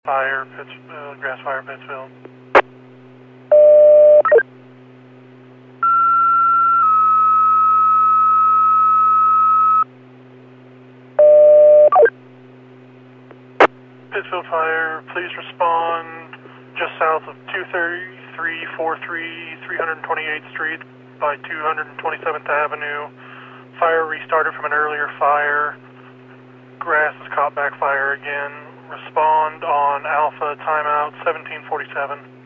Fire, grass fire, Pittsfield. Pittsfield Fire, please respond just south of 23343 328th Street by 227th Avenue. Fire restarted from an earlier fire. Grass has caught back fire again. Respond on Alpha timeout 1747.